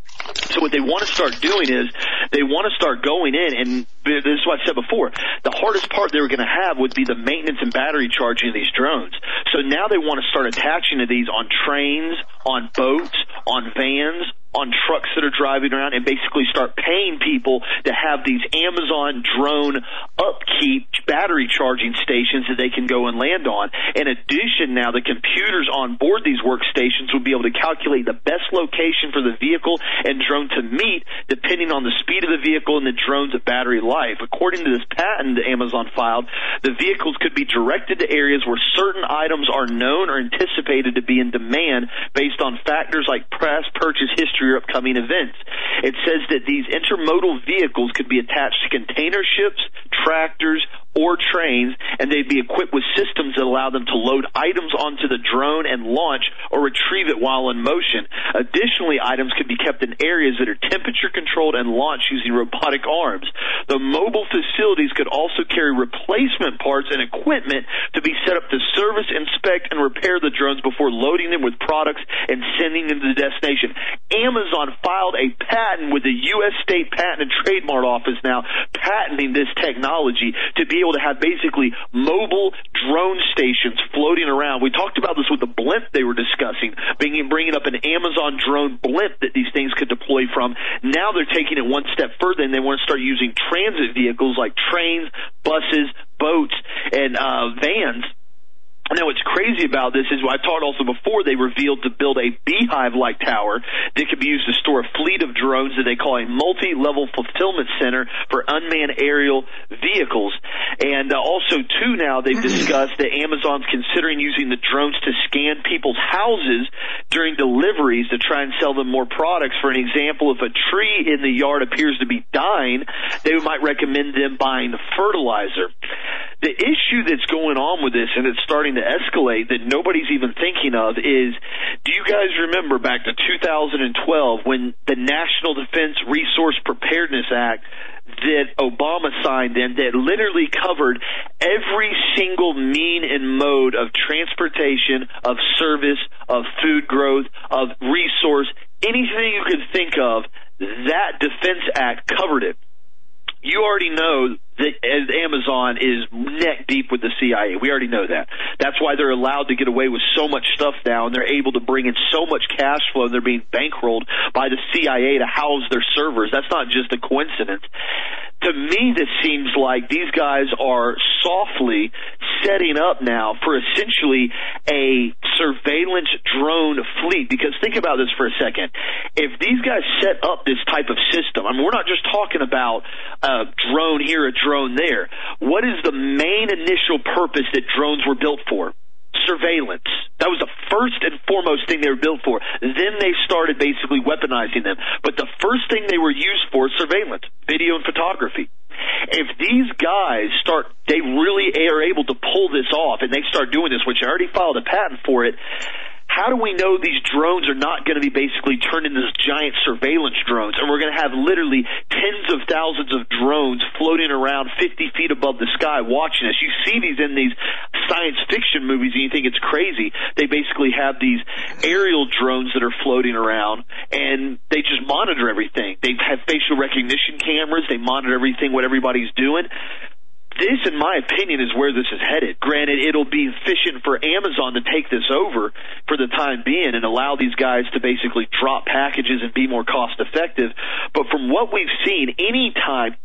So what they want to start doing is they want to start going in, and this is what I said before, the hardest part they were going to have would be the maintenance and battery charging of these drones. So now they want to start attaching to these on trains, on boats, on vans, on trucks that are driving around, and basically start paying people to have these Amazon drone upkeep battery charging stations that they can go and land on. In addition, now the computers on board these workstations will be able to calculate the best location for the vehicle and drone to meet depending on the speed of the vehicle and the drone's battery life. According to this patent that Amazon filed, the vehicles could be directed to areas where certain items are known or anticipated to be in demand based on factors like press, purchase history, or upcoming events. It says that these intermodal vehicles could be attached to container ships, tractors, or trains, and they'd be equipped with systems that allow them to load items onto the drone and launch or retrieve it while in motion. Additionally, items could be kept in areas that are temperature controlled and launched using robotic arms. The mobile facilities could also carry replacement parts and equipment to be set up to service, inspect, and repair the drones before loading them with products and sending them to the destination. Amazon filed a patent with the U.S. State Patent and Trademark Office now, patenting this technology to be able to have basically mobile drone stations floating around. We talked about this with the blimp they were discussing, bringing up an Amazon drone blimp that these things could deploy from. Now they're taking it one step further, and they want to start using transit vehicles like trains, buses, boats, and vans. Now, what's crazy about this is, I've talked also before, they revealed to build a beehive-like tower that could be used to store a fleet of drones that they call a multi-level fulfillment center for unmanned aerial vehicles. And also, too, now they've discussed that Amazon's considering using the drones to scan people's houses during deliveries to try and sell them more products. For an example, if a tree in the yard appears to be dying, they might recommend them buying fertilizer. The issue that's going on with this, and it's starting to escalate, that nobody's even thinking of is, do you guys remember back to 2012 when the National Defense Resource Preparedness Act that Obama signed in that literally covered every single mean and mode of transportation, of service, of food growth, of resource, anything you could think of, that Defense Act covered it. You already know that Amazon is neck deep with the CIA. We already know that. That's why they're allowed to get away with so much stuff now, and they're able to bring in so much cash flow, and they're being bankrolled by the CIA to house their servers. That's not just a coincidence. To me, this seems like these guys are softly setting up now for essentially a surveillance drone fleet. Because think about this for a second. If these guys set up this type of system, I mean, we're not just talking about a drone here, a drone there. What is the main initial purpose that drones were built for? Surveillance. That was the first and foremost thing they were built for. Then they started basically weaponizing them. But the first thing they were used for is surveillance, video and photography. If these guys they really are able to pull this off, and they start doing this, which I already filed a patent for it, how do we know these drones are not going to be basically turned into giant surveillance drones, and we're going to have literally tens of thousands of drones floating around 50 feet above the sky watching us? You see these in these science fiction movies, and you think it's crazy. They basically have these aerial drones that are floating around, and they just monitor everything. They have facial recognition cameras. They monitor everything, what everybody's doing. This, in my opinion, is where this is headed. Granted, it'll be efficient for Amazon to take this over for the time being and allow these guys to basically drop packages and be more cost effective. But from what we've seen, anytime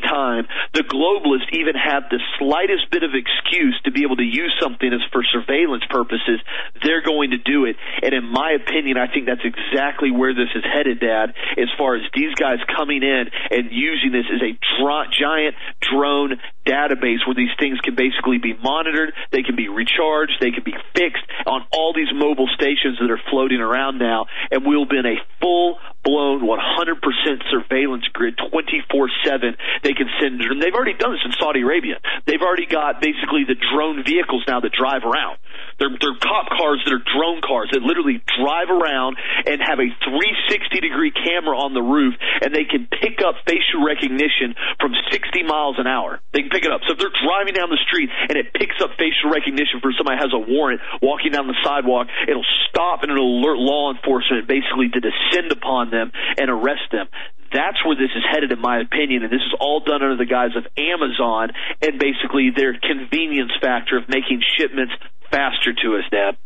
the globalists even have the slightest bit of excuse to be able to use something as for surveillance purposes, they're going to do it. And in my opinion, I think that's exactly where this is headed, Dad, as far as these guys coming in and using this as a giant drone database where these things can basically be monitored, they can be recharged, they can be fixed on all these mobile stations that are floating around now, and we'll be in a full-blown 100% surveillance grid 24/7. They can send, and they've already done this in Saudi Arabia. They've already got basically the drone vehicles now that drive around. They're cop cars that are drone cars that literally drive around and have a 360-degree camera on the roof, and they can pick up facial recognition from 60 miles an hour. They can pick it up. So if they're driving down the street and it picks up facial recognition for somebody who has a warrant walking down the sidewalk, it'll stop and it'll alert law enforcement basically to descend upon them and arrest them. That's where this is headed, in my opinion, and this is all done under the guise of Amazon and basically their convenience factor of making shipments faster to us, Dad.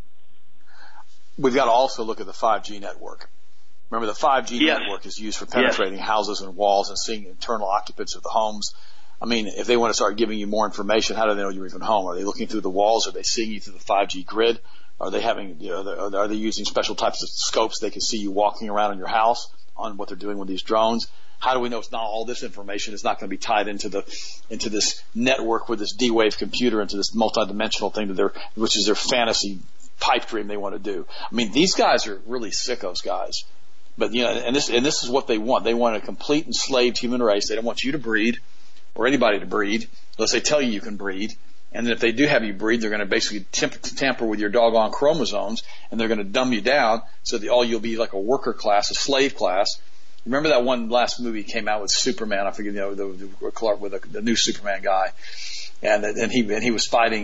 We've got to also look at the 5G network. Remember, the 5G network is used for penetrating houses and walls and seeing internal occupants of the homes. I mean, if they want to start giving you more information, how do they know you're even home? Are they looking through the walls? Are they seeing you through the 5G grid? Are they having, are they using special types of scopes they can see you walking around in your house on what they're doing with these drones? How do we know it's not all this information is not going to be tied into this network with this D-Wave computer, into this multidimensional thing which is their fantasy pipe dream they want to do? I mean, these guys are really sickos, guys. But and this is what they want. They want a complete enslaved human race. They don't want you to breed or anybody to breed unless they tell you can breed. And then if they do have you breed, they're going to basically tamper with your doggone chromosomes, and they're going to dumb you down so that you'll be like a worker class, a slave class. Remember that one last movie came out with Superman? I forget, the new Superman guy, and he was fighting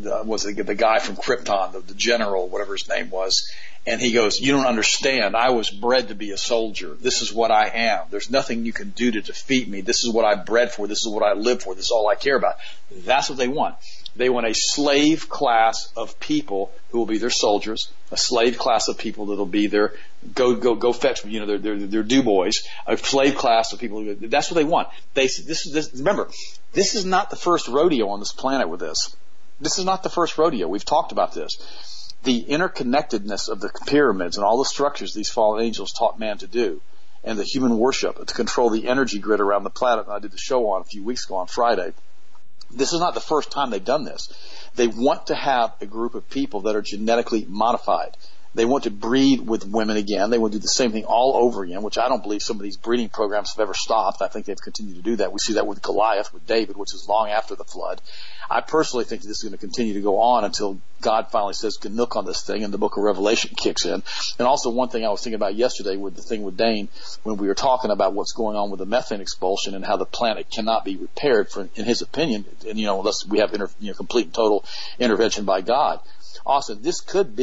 the guy from Krypton, the general, whatever his name was. And he goes, "You don't understand. I was bred to be a soldier. This is what I am. There's nothing you can do to defeat me. This is what I'm bred for. This is what I live for. This is all I care about." That's what they want. They want a slave class of people who will be their soldiers, a slave class of people that'll be their go fetch, their do boys, a slave class of people. That's what they want. Remember, this is not the first rodeo on this planet with this. This is not the first rodeo. We've talked about this. The interconnectedness of the pyramids and all the structures these fallen angels taught man to do, and the human worship to control the energy grid around the planet. I did the show on a few weeks ago on Friday. This is not the first time they've done this. They want to have a group of people that are genetically modified. They want to breed with women again. They want to do the same thing all over again, which I don't believe some of these breeding programs have ever stopped. I think they've continued to do that. We see that with Goliath, with David, which is long after the flood. I personally think that this is going to continue to go on until God finally says Ganook on this thing and the book of Revelation kicks in. And also one thing I was thinking about yesterday with the thing with Dane, when we were talking about what's going on with the methane expulsion and how the planet cannot be repaired, in his opinion, and unless we have complete and total intervention by God. Austin, this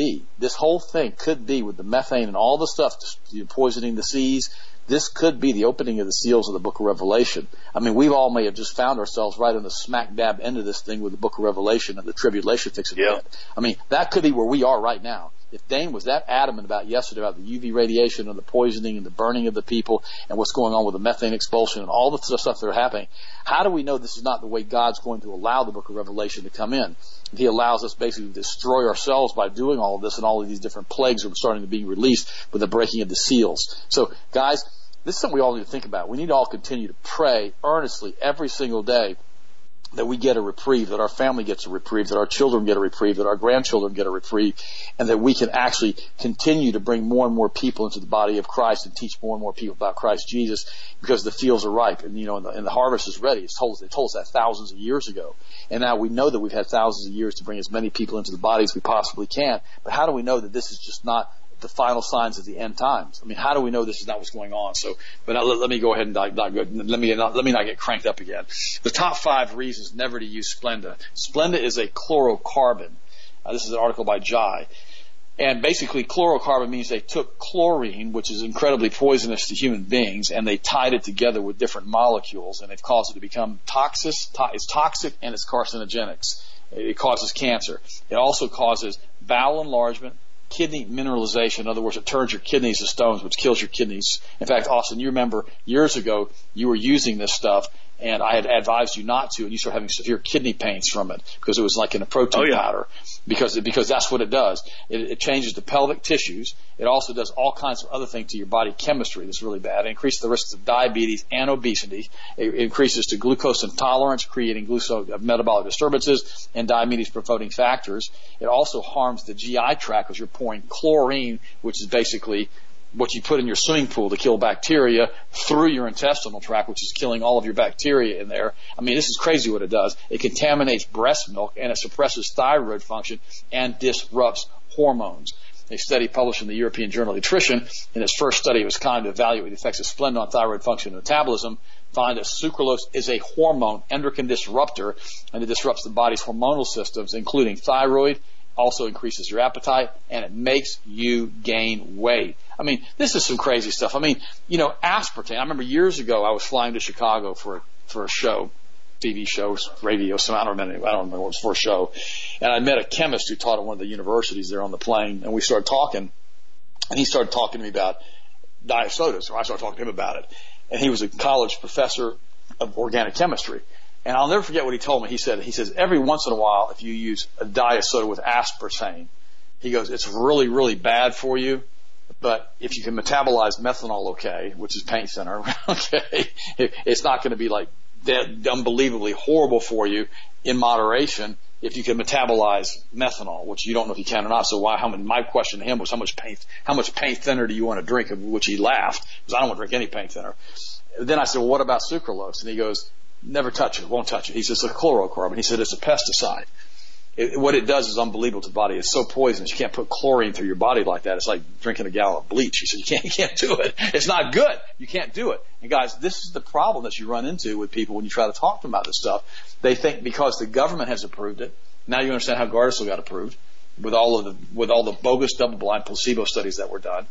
whole thing could be with the methane and all the stuff, poisoning the seas. This could be the opening of the seals of the book of Revelation. I mean, we all may have just found ourselves right in the smack dab end of this thing with the book of Revelation and the tribulation fixing to end. I mean, that could be where we are right now. If Dane was that adamant about yesterday about the UV radiation and the poisoning and the burning of the people and what's going on with the methane expulsion and all the stuff that are happening, how do we know this is not the way God's going to allow the book of Revelation to come in? If He allows us basically to destroy ourselves by doing all of this, and all of these different plagues are starting to be released with the breaking of the seals. So, guys, this is something we all need to think about. We need to all continue to pray earnestly every single day that we get a reprieve, that our family gets a reprieve, that our children get a reprieve, that our grandchildren get a reprieve, and that we can actually continue to bring more and more people into the body of Christ and teach more and more people about Christ Jesus, because the fields are ripe and the harvest is ready. They told us that thousands of years ago. And now we know that we've had thousands of years to bring as many people into the body as we possibly can. But how do we know that this is just not the final signs of the end times? I mean, how do we know this is not what's going on? So, but let me go ahead and let me not get cranked up again. The top 5 reasons never to use Splenda. Splenda is a chlorocarbon. This is an article by Jai. And basically, chlorocarbon means they took chlorine, which is incredibly poisonous to human beings, and they tied it together with different molecules, and they've caused it to become toxic. It's toxic and it's carcinogenics. It causes cancer. It also causes bowel enlargement, kidney mineralization. In other words, it turns your kidneys to stones, which kills your kidneys. In fact, Austin, you remember years ago you were using this stuff, and I had advised you not to, and you start having severe kidney pains from it because it was like in a protein powder, because that's what it does. It changes the pelvic tissues. It also does all kinds of other things to your body chemistry that's really bad. It increases the risks of diabetes and obesity. It increases to glucose intolerance, creating metabolic disturbances and diabetes-promoting factors. It also harms the GI tract because you're pouring chlorine, which is basically what you put in your swimming pool to kill bacteria, through your intestinal tract, which is killing all of your bacteria in there. I mean, this is crazy what it does. It contaminates breast milk, and it suppresses thyroid function and disrupts hormones. A study published in the European Journal of Nutrition, in its first study of its kind to evaluate the effects of Splenda on thyroid function and metabolism, found that sucralose is a hormone endocrine disruptor, and it disrupts the body's hormonal systems, including thyroid, also increases your appetite, and it makes you gain weight. I mean, this is some crazy stuff. I mean, aspartame. I remember years ago I was flying to Chicago for a show, TV shows, radio, so I don't remember what it was for a show. And I met a chemist who taught at one of the universities there on the plane, and we started talking, and he started talking to me about diet sodas, or I started talking to him about it. And he was a college professor of organic chemistry. And I'll never forget what he told me. He says, every once in a while, if you use a diet soda with aspartame, he goes, it's really, really bad for you. But if you can metabolize methanol okay, which is paint thinner, okay, it's not going to be like dead, unbelievably horrible for you in moderation if you can metabolize methanol, which you don't know if you can or not. So my question to him was, how much paint thinner do you want to drink? Of which he laughed, because I don't want to drink any paint thinner. Then I said, well, what about sucralose? And he goes, never touch it, won't touch it. He says, it's a chlorocarbon. He said, it's a pesticide. What it does is unbelievable to the body. It's so poisonous. You can't put chlorine through your body like that. It's like drinking a gallon of bleach. He said, you can't do it. It's not good. You can't do it. And guys, this is the problem that you run into with people when you try to talk to them about this stuff. They think because the government has approved it, now you understand how Gardasil got approved with all the bogus double-blind placebo studies that were done.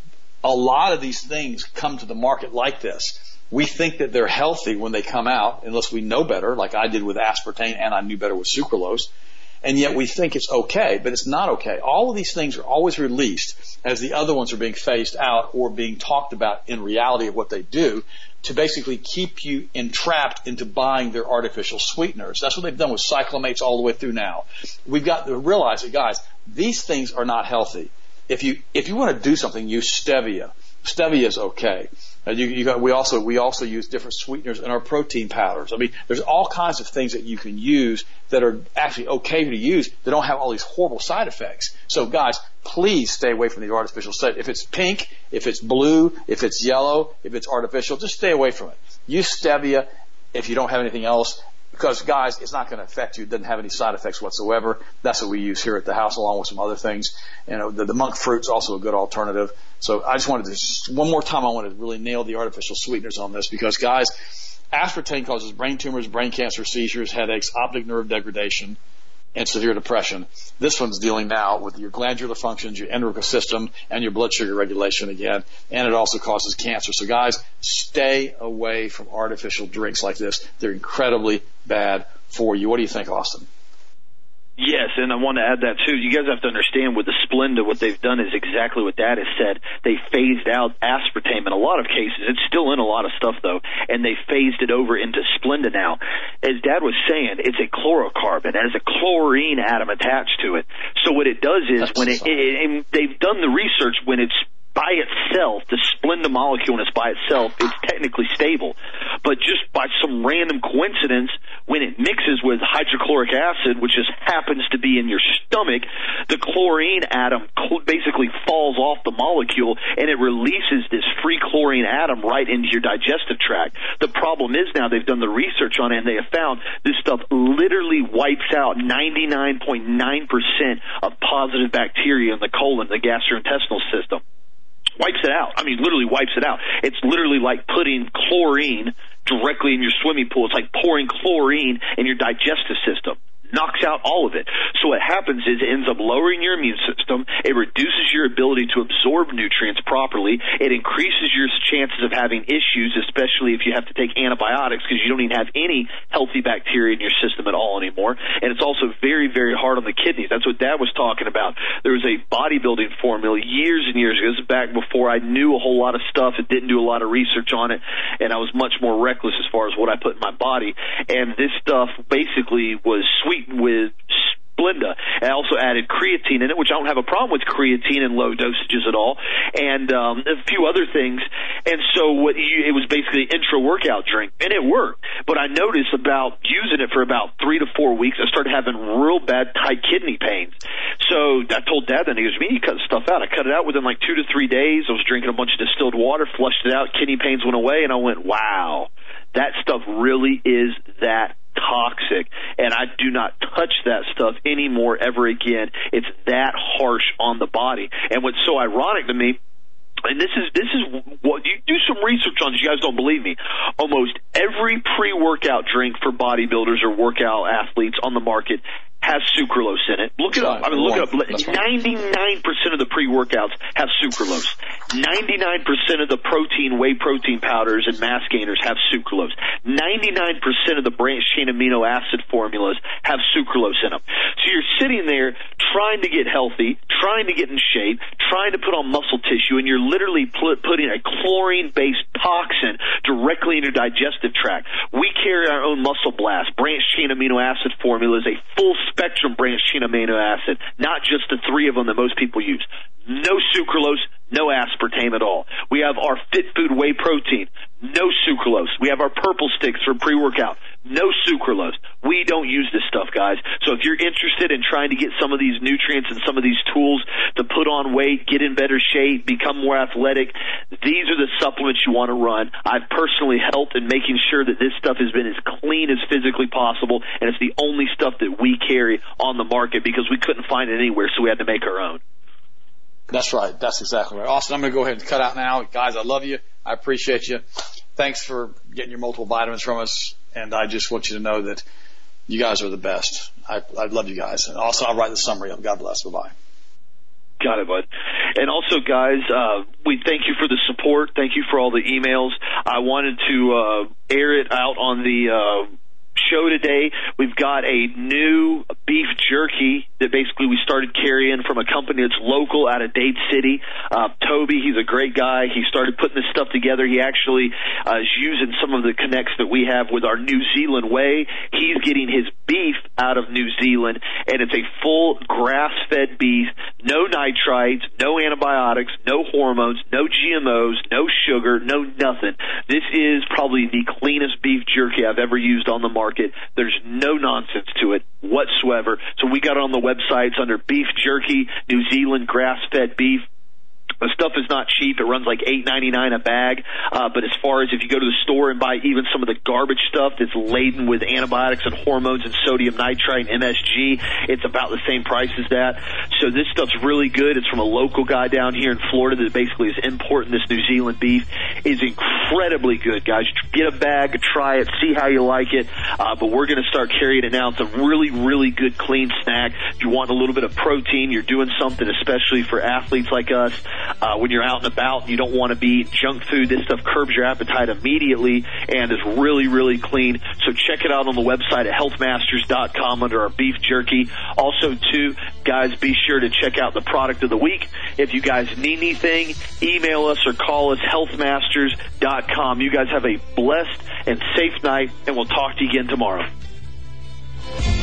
A lot of these things come to the market like this. We think that they're healthy when they come out, unless we know better, like I did with aspartame, and I knew better with sucralose. And yet we think it's okay, but it's not okay. All of these things are always released as the other ones are being phased out or being talked about in reality of what they do, to basically keep you entrapped into buying their artificial sweeteners. That's what they've done with cyclamates all the way through now. We've got to realize that, guys, these things are not healthy. If you want to do something, use stevia. Stevia is okay. We also use different sweeteners in our protein powders. I mean, there's all kinds of things that you can use that are actually okay to use that don't have all these horrible side effects. So, guys, please stay away from the artificial stuff. If it's pink, if it's blue, if it's yellow, if it's artificial, just stay away from it. Use stevia if you don't have anything else. Because, guys, it's not going to affect you. It doesn't have any side effects whatsoever. That's what we use here at the house, along with some other things. The monk fruit's also a good alternative. So I just wanted to, one more time, I want to really nail the artificial sweeteners on this, because, guys, aspartame causes brain tumors, brain cancer, seizures, headaches, optic nerve degradation, and severe depression. This one's dealing now with your glandular functions, your endocrine system, and your blood sugar regulation again. And it also causes cancer. So, guys, stay away from artificial drinks like this. They're incredibly bad for you. What do you think, Austin? Yes, and I want to add that too. You guys have to understand with the Splenda, what they've done is exactly what Dad has said. They phased out aspartame in a lot of cases. It's still in a lot of stuff, though, and they phased it over into Splenda now. As Dad was saying, it's a chlorocarbon. It has a chlorine atom attached to it. So what it does is and they've done the research, when it's by itself, the Splenda molecule, and it's by itself, it's technically stable. But just by some random coincidence, when it mixes with hydrochloric acid, which just happens to be in your stomach, the chlorine atom basically falls off the molecule, and it releases this free chlorine atom right into your digestive tract. The problem is now they've done the research on it, and they have found this stuff literally wipes out 99.9% of positive bacteria in the colon, the gastrointestinal system. Wipes it out. I mean, literally wipes it out. It's literally like putting chlorine directly in your swimming pool. It's like pouring chlorine in your digestive system. knocks out all of it. So what happens is it ends up lowering your immune system. It reduces your ability to absorb nutrients properly. It increases your chances of having issues, especially if you have to take antibiotics, because you don't even have any healthy bacteria in your system at all anymore. And it's also very, very hard on the kidneys. That's what Dad was talking about. There was a bodybuilding formula years and years ago. This is back before I knew a whole lot of stuff and didn't do a lot of research on it, and I was much more reckless as far as what I put in my body. And this stuff basically was sweet with Splenda. I also added creatine in it, which I don't have a problem with creatine in low dosages at all, and a few other things. And so it was basically an intra-workout drink, and it worked. But I noticed about using it for about 3 to 4 weeks, I started having real bad tight kidney pains. So I told Dad then, he goes, "Man, you cut stuff out." I cut it out within like 2 to 3 days. I was drinking a bunch of distilled water, flushed it out, kidney pains went away, and I went, wow, that stuff really is that toxic, and I do not touch that stuff anymore ever again. It's that harsh on the body. And what's so ironic to me, and this is what you do some research on this, you guys don't believe me, almost every pre-workout drink for bodybuilders or workout athletes on the market has sucralose in it. Look it up. I mean, look it up. 99% of the pre-workouts have sucralose. 99% of the whey protein powders and mass gainers have sucralose. 99% of the branched chain amino acid formulas have sucralose in them. So you're sitting there trying to get healthy, trying to get in shape, trying to put on muscle tissue, and you're literally putting a chlorine-based toxin directly in your digestive tract. We carry our own Muscle Blast. Branched chain amino acid formula is a full spectrum branched chain amino acid, not just the 3 of them that most people use. No sucralose, no aspartame at all. We have our Fit Food Whey Protein, no sucralose. We have our Purple Sticks for pre-workout, no sucralose. We don't use this stuff, guys. So if you're interested in trying to get some of these nutrients and some of these tools to put on weight, get in better shape, become more athletic, these are the supplements you want to run. I've personally helped in making sure that this stuff has been as clean as physically possible, and it's the only stuff that we carry on the market because we couldn't find it anywhere, so we had to make our own. That's right. That's exactly right. Austin, I'm going to go ahead and cut out now. Guys, I love you. I appreciate you. Thanks for getting your multiple vitamins from us. And I just want you to know that you guys are the best. I love you guys. And also, I'll write the summary up. God bless. Bye-bye. Got it, bud. And also, guys, we thank you for the support. Thank you for all the emails. I wanted to air it out on the show today. We've got a new beef jerky that basically we started carrying from a company that's local out of Dade City. Toby, he's a great guy. He started putting this stuff together. He actually is using some of the connects that we have with our New Zealand whey. He's getting his beef out of New Zealand, and it's a full grass-fed beef, no nitrites, no antibiotics, no hormones, no GMOs, no sugar, no nothing. This is probably the cleanest beef jerky I've ever used on the market. There's no nonsense to it whatsoever. So we got it on the websites under beef jerky, New Zealand grass-fed beef. The stuff is not cheap. It runs like $8.99 a bag. But as far as if you go to the store and buy even some of the garbage stuff that's laden with antibiotics and hormones and sodium nitrite and MSG, it's about the same price as that. So this stuff's really good. It's from a local guy down here in Florida that basically is importing this New Zealand beef. It's incredibly good, guys. Get a bag, try it, see how you like it. But we're going to start carrying it now. It's a really, really good, clean snack. If you want a little bit of protein, you're doing something, especially for athletes like us. When you're out and about, you don't want to be junk food. This stuff curbs your appetite immediately and is really, really clean. So check it out on the website at healthmasters.com under our beef jerky. Also, too, guys, be sure to check out the product of the week. If you guys need anything, email us or call us, healthmasters.com. You guys have a blessed and safe night, and we'll talk to you again tomorrow.